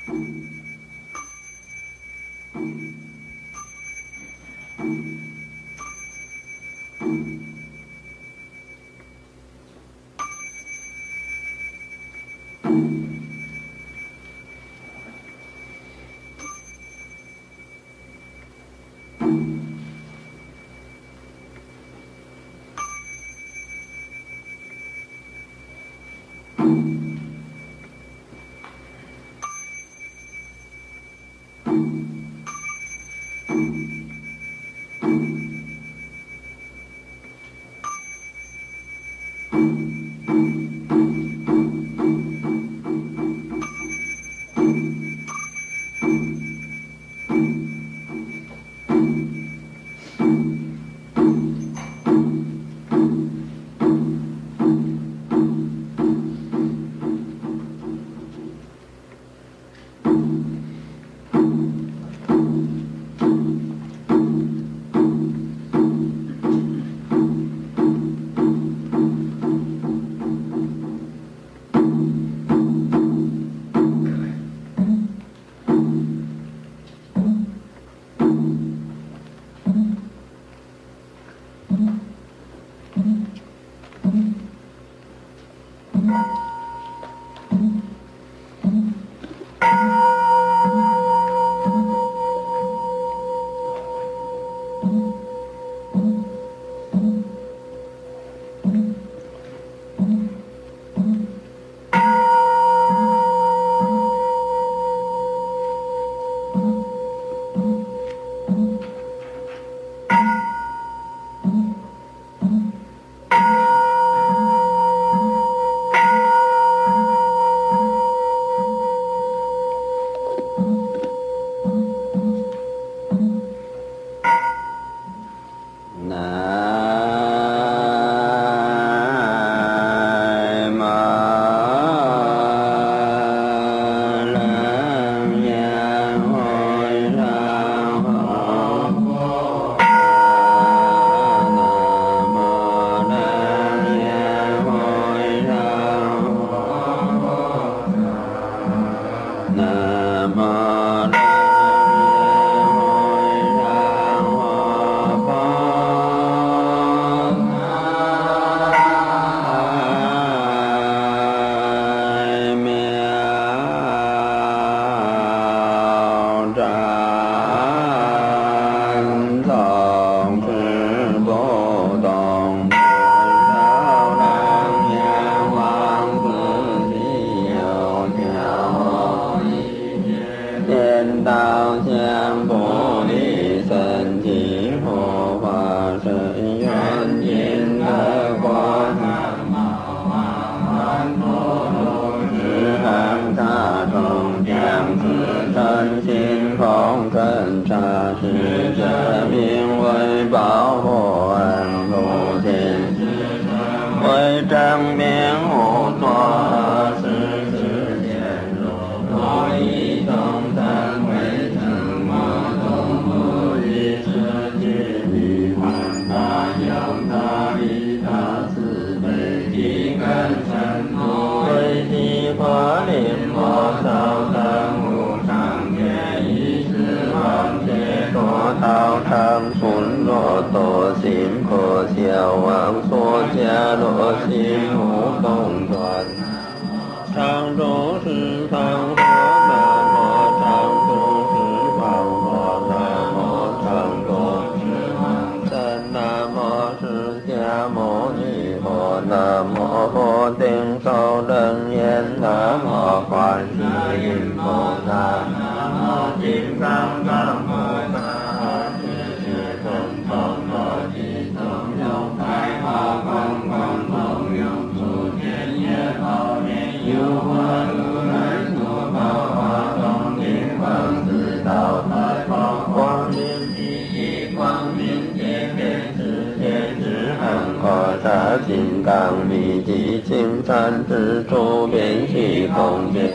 金刚密集青山之处，遍虚空界。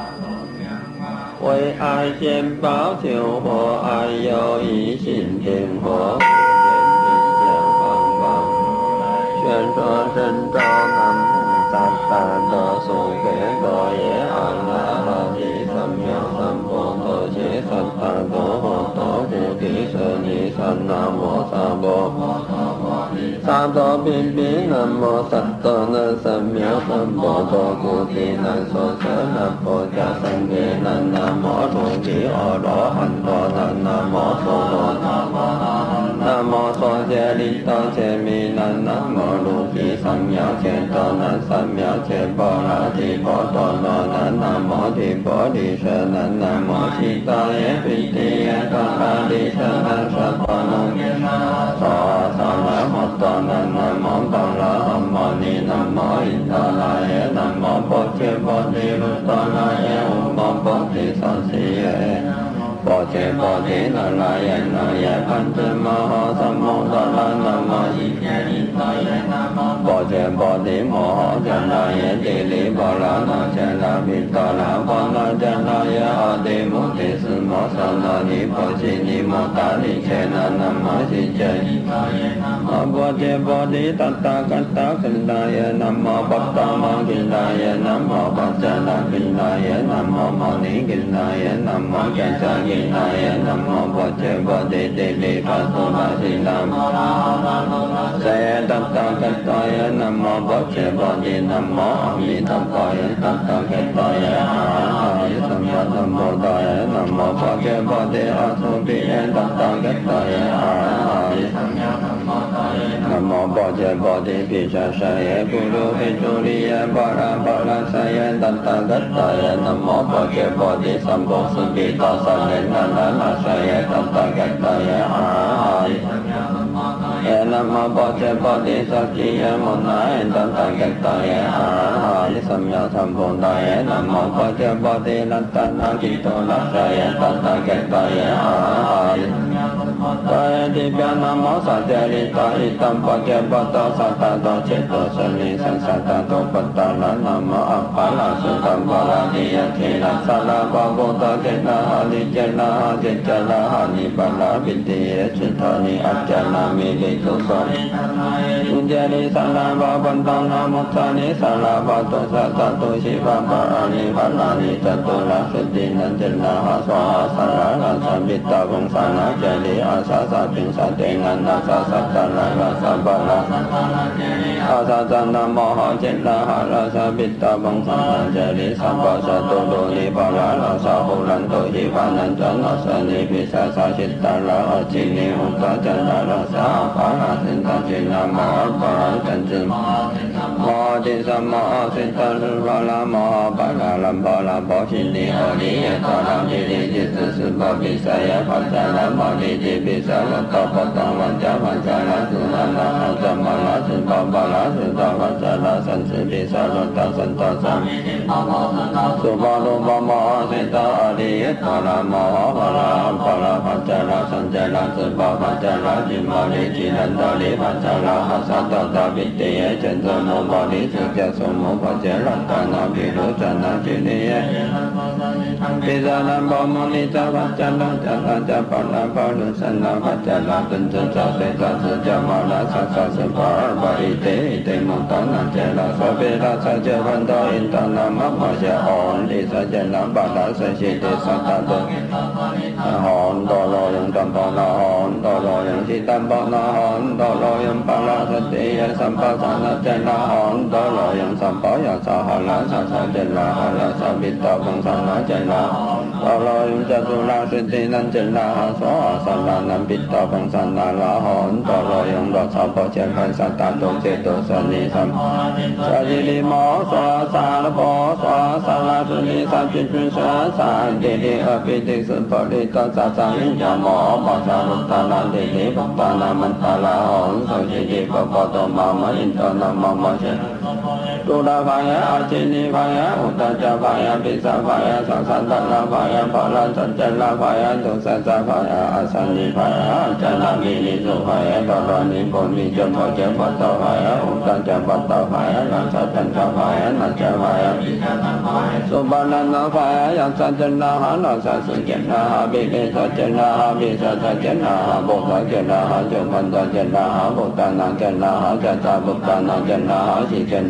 为爱先报求佛，爱有一心听佛。宣说神咒南无萨达多苏格多耶阿那哈提三藐三 nam mô sát tô na sam mya sam bồ tô cu ti na so sa na po cha sang ge na nam mô lu ki o ro han to na nam mô so lo nam mô so che li to che mi na nam mô lu ki sam mya che to na sam mya che bo la ti bo to no na nam mô ti bo di sa na nam mô si ta ye pi ti ye ta la di sa na sa pa no so sa na mo to na nam mô to la ham mo ni nam mô in ta la ye nam mô bo che bo di lu to la ye mo bo di sa si ye Bồ Đề Bồ Đề Na La Ye Na Ye Pan Te Ma Ha Sam Mô Ta La Nam Ma Di Bồ Đề Bồ Đề Mô Ha Cha Na Ye Đề Li Bồ La Na Cha La Vi Ta La Bồ La Cha Na Ye A Đề Mô Đề Sư Mô Sa Na Ni Bồ Chi Ni Mô Ta Ni Che Na Nam Ma Di Che Bồ Đề Bồ Đề Ta Ta Ca Ta Kinh La Ye Nam Mô Bát Ta Ma Kinh La Ye Nam Mô Bát Cha La Kinh La Ye Nam Mô Mô Ni Kinh La Ye Nam Mô Cha Cha Kinh La Ye Nam Mô Bồ Đề Bồ Đề Đề Đề Phật Tô La Di Nam Sa Ta Ta Ca Ta Ye Nam Mô Bồ Đề Bồ Đề Nam Mô A Di Đà Phật Ye Ta Ta Ca Ta Ye A Di Đà Phật Nam Mô Ta Ye Nam Mô Bồ Đề Bồ Đề A Su Bi Ye Ta Ta Ca Ta Ye A Di Đà Nam Mô Bồ Đề Bồ Đề Pi Sa Sa Ye Pu Ru Pi Chu Li Ye Ba La Sa Ye Ta Ta Ca Ta Ye Nam Mô Bồ Đề Bồ Đề Sam Bồ Su Bi Ta Sa Ye Na La Sa Ye Ta Ta Ca Ta Ye A Di Đà Nam Mô Bồ Đề Bồ Đề Sa Ki Ye Mô Na Ye Ta Ta Ca Ta Ye A Di Sam Ya Sam Bồ Ta Ye Nam Mô Bồ Đề Bồ Đề La Ta Na Ki To La Sa Ye Ta Ta Ca Ta Ye A Di Đà Ti Pya Nam Mô Sa Cha Li Ta Hi Tam Pa Cha Pa Ta Sa Ta To Che To Sa Ni Sa Sa Ta To Pa Ta La Nam Mô A Pa La Su Tam Pa La Ni Ya Thi La Sa La Pa Bo Ta Che La Ha Li Che La Ha Che Cha La Ha Ni Pa La Bi Ti Ye Che Tha Ni A Cha La Mi Li Tu Pa Un Cha Li Sa La Pa Pan Ta Na Mo Ta Ni Sa La Pa To Sa Ta To Si Pa Pa A Ni Pa La Ni Cha Tu La Su Ti Nan Che La Ha Sa Ha Sa La La Sa Bi Ta Vong Sa Na Cha Li A Sa Sa Pin Sa Te Nan Na Sa Sa Ta La La Sa Pa La A Sa Sa Na Mo Ha Che La Ha La Sa Bi Ta Vong Sa Na Cha Li Sa Pa Sa Tu Do Ni Pa La La Sa Hu Lan To Hi Pa Nan Cha Na Sa Ni Pi Sa Sa Chit Ta La A Chi Ni Hu Ta Cha La La Sa A Pa La Sin Ta Chi Na Mo A Pa La Chan Chi Mo Ti Sa Mo A Sin Ta Su Pa La Mo A Pa La Lam Pa La Po Chi Ni Ho Li Ye Ta La Ni Li Ji Su Su Pa Pi Sa Ye Pa Cha La Mo Li Ji Pi Sa La Ta Pa Ta Ma Cha Pa Cha La Su Na La A Cha Ma La Su Pa Pa La Su Ta Pa Cha La San Su Pi Sa La Ta San Ta Sa Su Pa Lu Pa Mo A Sin Ta A Li Ye Ta La Mo A Pa La Pa La Pa Cha La San Cha La Su Pa Pa Cha La Ji Ma Li Ji Lan Ta Li Pa Cha La Ha Sa Ta Ta Pi Ti Ye Chen Sa Mo Pa Li Su Cha Su Mo Pa Che La Ta Na Pi Lu Cha Na Chi Li Ye Pi Sa La Pa Mo Ni Cha Pa Cha La Cha La Cha Pa La Pa Lu San La Pa Cha La Tun Chu Cha Se Cha Su Cha Ma La Sa Sa Su Pa Pa I Te Mo Ta Na Che La Sa Pi La Sa Che Van Ta In Ta Na Ma Pa Che On Li Sa Che La Pa La Sa Si Te Sa Ta Tu Hòn Do Lo Yung Tam Pa Na Hòn Do Lo Yung Si Tam Pa Na Hòn Do Lo Yung Pa La Sa Ti Ya Sam Pa Sa Na Che La Hòn Do Lo Yung Sam Pa Ya Sa Ha La Sa Sa Che La Ha La Sa Bi Ta Vong Sa Na Che La Do Lo Yung Cha Tu La Su Ti Nan Che La Ha So Ha Sa La Nam Bi Ta Vong Sa Na La Hòn Do Lo Yung Do Sa Pa Che La Sa Ta To Che To Sa Ni Sam Sa Di Li Mo So Sa La Po So Sa La Su Ni Sa Chun Chun Sa Sa Di Li A Pi Ti Su Pa Li Ta Sa Sa Yin Cha Mo Pa Sa Lu Ta Na Di Li Pa Ta Na Man Ta La Hòn So Di Li Pa Pa To Ma Ma In Ta Na Ma Ma Che Tu La Pha Ya A Chi Ni Pha Ya U Ta Cha Pha Ya Pi Sa Pha Ya Sa San Ta La Pha Ya Pa La San Cha La Pha Ya Tu Sa Sa Pha Ya A San Ni Pha Ya Cha La Mi Ni Su Pha Ya Ta La Ni Po Mi Cha Pa Cha Pa Ta Pha Ya U Ta Cha Pa Ta Pha Ya La Sa Chan Cha Pha Ya Na Cha Pha Ya Su Pa La Na Pha Ya Ya Sa Chan La Ha La Sa Su Chan La Ha Bi Bi Sa Chan La Ha Bi Sa Sa Chan La Ha Bo Sa Chan La Ha Chu Pan Sa Chan La Ha Bo Ta Na Chan La Ha Cha Cha Bo Ta Na Chan La Ha Si Chan Tu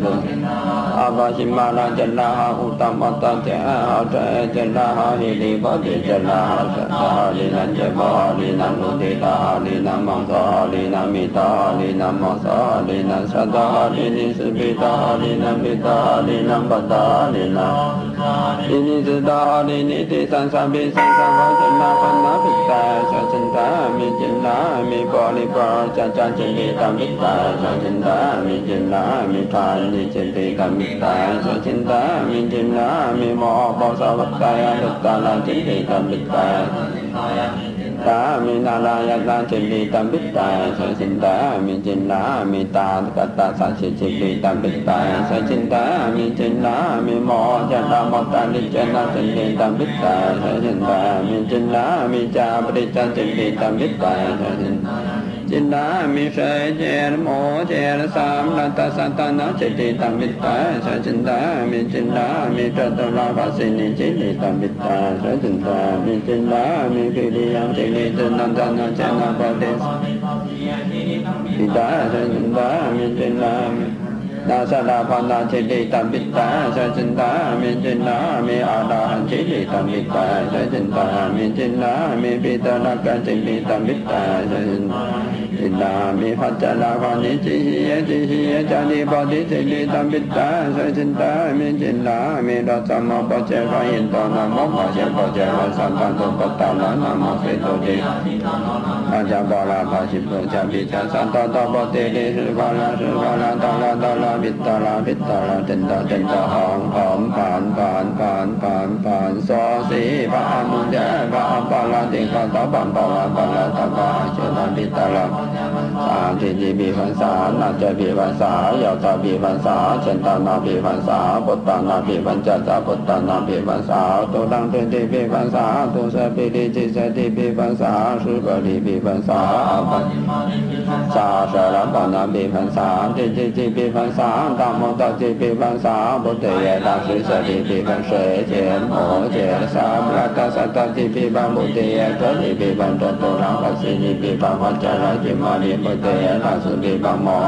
Abhashimana Jalaha Uttamata Jaha Jalaha Hili Badi Jalaha Sataha Lina Jebaha Lina Nudita Lina Mansaha Lina Mita Lina Masaha Lina Sadaha Lini Subita Lina Vita Lina Bada Lina Lini Sadaha Lini Tisan Sabi Sansa Vajana Panna Vita Sacinta Mi Jinna Mi Bali Bar Caca Cinta Vita Sacinta Mi Jinna Mi Tani Cinta Vita Sacinta Mi Jinna Mi Mo Basa Vata Vita La Cinta Vita Ta mi na la ya la chim đi tam bích tài sa sinh ta mi chinh la mi ta kata sa chi chim đi tam bích tài sa sinh ta mi chinh la mi mo cha ta mo ta đi cha na chim đi tam bích tài sa sinh ta mi chinh la mi cha đi cha chim đi tam bích tài sa sinh chinh la mi se che mo che sam la ta sa ta na chim đi tam bích tài sa sinh ta mi chinh la mi cha ta la va sinh đi chim đi tam bích tài sa sinh ta mi chinh la mi phi đi yang Ni Nandana Chana Bades Ida Sajinda Mijinda Nasada Pana Chili Tambita Sajinda Mijinda Mi Adahan Chili Tambita Sajinda Mijinda Mi Pita Naka Chili Tambita Sajinda Ida Mi Hachana Pani Chihiya Chani Badi Chili Tambita Sajinda Mijinda Mi Rasama Pache Vahinta Namo Pache Pache Vasantanto Patala Namo Seto Ji Aja Bala Pasipro Chabicha Santa Tabote Sirvala Sirvala Tala Tala Vittala Vittala Tenta Tenta Hong Hom Pan Pan Pan Pan Pan So Si Pa Amunja Pa Pala Tika Tapan Pala Pala Tapa Chela Vittala Sa Chi Chi Bi Phan Sa Na Cha Bi Phan Sa Yao Sa Bi Phan Sa Chenta Na Bi Phan Sa Putta Na Bi Phan Cha Sa Putta Na Bi Phan Sa Tu Dang Tu Ti Bi Phan Sa Tu Sa Bi Di Chi Sa Ti Bi Phan Sa Su Ba Di Bi Phan Sa Sa Sa Ra Pa Na Bi Phan Sa Ti Chi Chi Bi Phan Sa Ta Mo Ta Chi Bi Phan Sa Bồ Đề Ye Ta Sư Sa Di Bi Phan Sệ Che Mo Che Sa Ra Ta Sa Ta Ti Bi Phan Bồ Đề Ye Cơ Di Bi Phan Tra Tu Ra Pa Si Di Bi Phan Phan Cha Ra Chi Ma Di Bồ Đề Ye Ta Sư Bi Phan Mo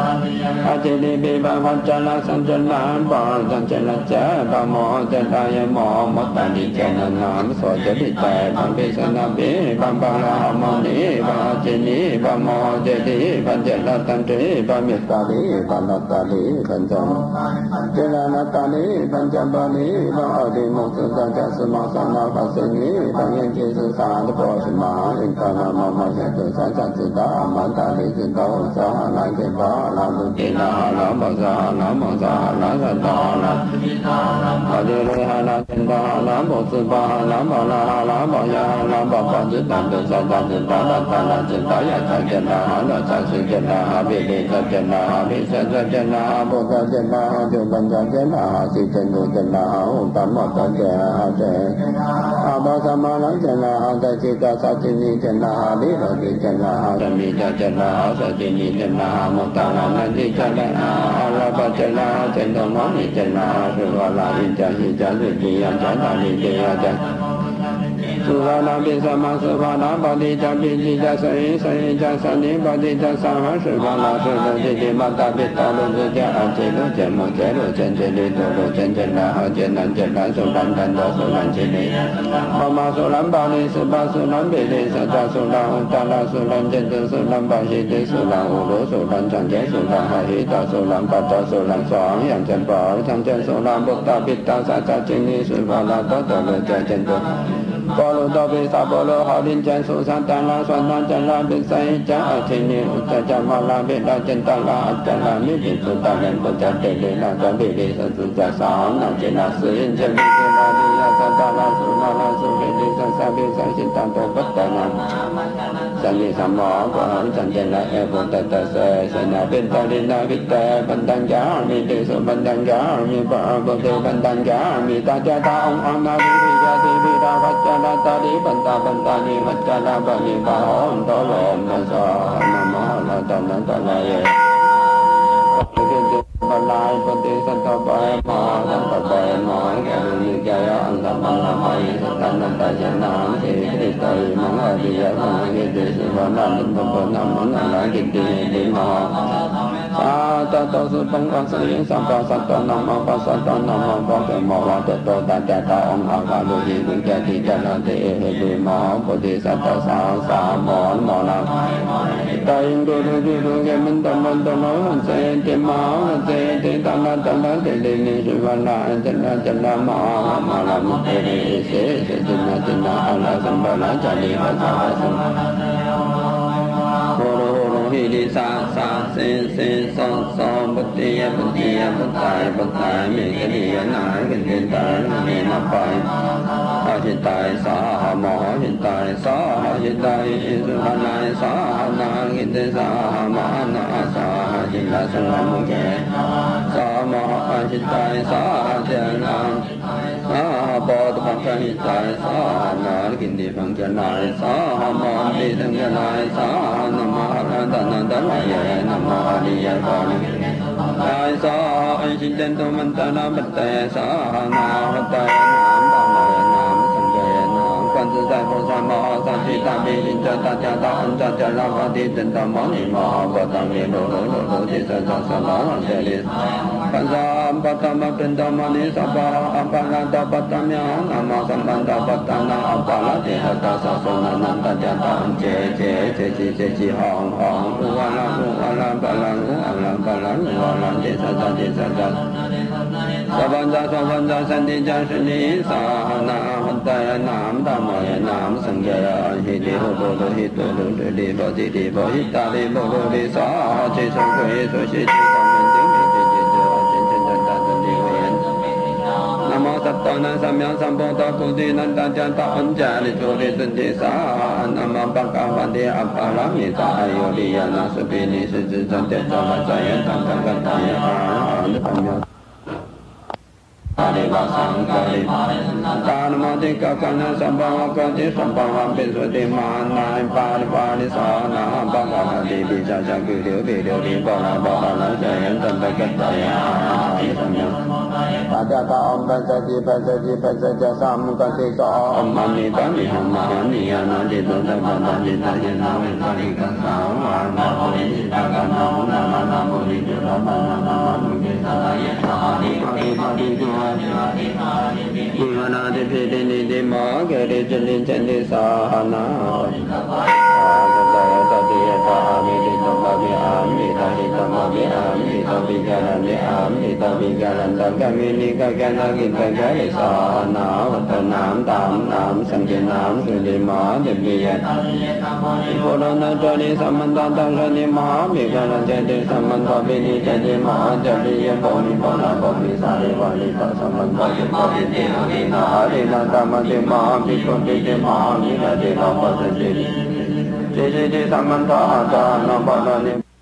A Chi Di Bi Phan Phan Cha La San Cha La Pa San Cha La Cha Pa Mo Cha Ta Ye Mo Mo Ta Di Cha Na Nam So Cha Di Cha Phan Bi Sa Na Bi Phan Pa La Ha Mo Ni Pa Chi Ni Pa Mo Che Di Phan Cha La Tan Tri Pa Mi Ta Di Phan La Ta Di Phan Cha Cha La Na Ta Di Phan Cha Pa Ni Pa A Di Mo Sa Ta Cha Sa Ma Sa Na Pa Se Ni Pa Yen Chi Sa Sa Na Po Sa Ma In Ta Na Ma Ma Sa Tu Sa Sa Chi Ta Ma Ta Di Chi Ta Sa Ha La Chi Ta La Tu Ti Na Ha La Ma Sa Ha La Ma Sa Ha La Sa Ta Ha La A Di Re Ha La Chi Ta Ha La Mo Su Pa Ha La Ma La Ha La Ma Ya Ha La Ma Pa Chi Ta Tu Sa Sa Chi Ta La Ta La Chi Ta Ya Cha Chi La Ha La Sa Su Chi La Ha Bi Di Sa Chi La Ha Bi Sa Sa Chi La Ha Bo Sa Chi La Ha Chu Ban Cha Chi La Ha Si Chi Tu Chi La Ha U Ta Ma Ta Chi Ha Chi A Ba Sa Ma La Chi La Ha Ta Chi Ta Sa Chi Ni Chi La Ha Li Ra Chi Chi La Ha Sa Mi Cha Chi La Ha Sa Chi Ni Chi La Ha Mo Ta La Na Chi Chi La Ha A La Ba Chi La Ha Chi Ta Ma Ni Chi La Ha Su Va La Hi Cha Hi Cha Su Chi Ya Cha Ta Ni Chi Ya Cha Su Va La Bi Sa Ma Su Va La Ba Di Cha Bi Chi Cha Sa Hi Sa Hi Cha Sa Ni Ba Di Cha Sa Ha Su Va La Su Lu Chi Chi Ma Ta Bi Ta Lu Su Cha A Chi Lu Chi Mo Chi Lu Chen Chi Li Tu Lu Chen Chi La Ha Chi Nan Chi La Su Lan Dan Do Su Lan Chi Li Ma Ma Su Lan Ba Ni Su Ba Su Lan Bi Li Sa Cha Su Lan U Ta La Su Lan Chen Tu Su Lan Ba Hi Ti Su Lan U Lu Su Lan Chan Che Su Lan Ha Hi Ta Su Lan Pa Ta Su Lan Soang Yang Chen Pa Chan Chen Su Lan Bồ Ta Bi Ta Sa Cha Chi Ni Su Va La Ta Ta Lu Cha Chen Tu Bồ Lu Ta Bi Sa Bồ Lu Ha Lin Chen Su San Ta La Soan Ta Chen La Bi Sa Hi Cha A Chi Ni U Cha Cha Ma La Bi La Chen Ta La A Cha La Mi Bi Su Ta Len Bồ Cha Te Li La Cha Bi Li Sa Su Cha Sa Na Chi La Su Yin Chen Bi Chi La Li Ya Sa Ta La Su Na La Su Bi Li Sa Sa Bi Sa Chi Ta To Pat Ta Na San Ni Sa Mo Ko Han Chan Chen La E Bồ Ta Ta Se Se Na Bin Ta Li Na Bi Ta Ban Đăng Giá Mi Ti Su Ban Đăng Giá Mi Ba Bồ Ti Ban Đăng Giá Mi Ta Cha Ta Ông An Na Bi Bi Cha Ti Bi Ta Phát Cha La Ta Di Ban Ta Ni Phát Cha La Ba Ni Ba Hon To Lo Na Sa Na Ma La Ta Na Ta La Ye Ba Lai Ba Ti Sa Ta Ba Ma Sa Ta Ba Ma Ga Ni Ga Ya An Sa Ma La Ma Yi Sa Ta Na Ta Ya Na Ti Ti Ta Yi Ma Nga Ti Ya Ma Ngi Ti Su Ba Na Ni Ba Ba Na Ma Na La Ki Ti Ni Ma sa ta to su tông quan sa yến sa pa sa to nam mô pa sa to nam mô pa ke mo wa to to ta cha ta om a ka lu hi lu cha ti cha la te he lu mo bo ti sa ta sa mo mo na ta yin do do ke min ta mon ta no se te ma se te ta na te le ni su va la cha la ma la mu te le se te na ala sam ba la cha li ba cha ba sam hi đi sa se so bất tiya bất tài mi cái đi nãy cái hiện tại mi na phải hiện tại sa mỏ hiện tại sa hiện tại này sa na hiện tại sa mỏ na sa hiện tại sa mỏ ke sa mỏ hiện tại sa hiện sa bo tu bằng cái hiện tại sa na hiện đi bằng cái này sa mỏ đi bằng cái này sa na ma Nam mô A Di Đà Phật. Đại sa anh xin chân tu minh ta na bát tề sa na bát tề nam ba mô nam sanh kê nam quan tự tại phổ sa ma sa thi ta bi linh cha ta cha ta an cha cha la va ti chân ta món ni ma ba ta mi đô ti sa la te li quan sa ba ta ma chân ta ma ni sa ba apa la ta ba ta mi ang ama sam ban ta ba ta na apa la ti ta sa na nan ta cha ta an che hong wa la ba la wa la te sa sa ban sa san ti cha shi ni sa na han ta nam ta ma nam sang ge hi di ho do hi to do di bo hi ta di bo do di sa che sa kwe so shi chi ta men ti mi che chen ta di wen Namo Sattana Samyang Sambuddha Kuti Nanda Janta Anjali Chori Santi Sa Nama Bhagavate Apparami Sa Ayodhya Nasupini Sisi Santi Sama Saya Tantang Gantaya Anupamya Adeva Sankari Tanamati Kakana Sambhava Kati Sambhava Pisvati Manai Pari Sana Bhagavati Bija Jakuriyo Video Bala Bala Jaya Tantang Gantaya Anupamya Adata Om Pasaji Samukati Sa Om Mani Tani Hamani Anadi Dota Bandani Tajana Ventani Kasawa Namoni Takana Namoni Namani Namani Ivana de Pidini de Ma Gari Jalin Chandi Sahana Vigalan Kamini Kakana Gitagari Sana Vatanam Tam Sankinam Sudima Debiya Ipurana Jali Samantha Shani Maha Vigalan Jadi Samantha Vini Jadi Maha Jaliya Bomi Bona Bomi Sari Valita Samantha Vina Harina Tamati Maha Vikunditi Maha Vina Deva Pasajiri Jadi Samantha Ada Nabadani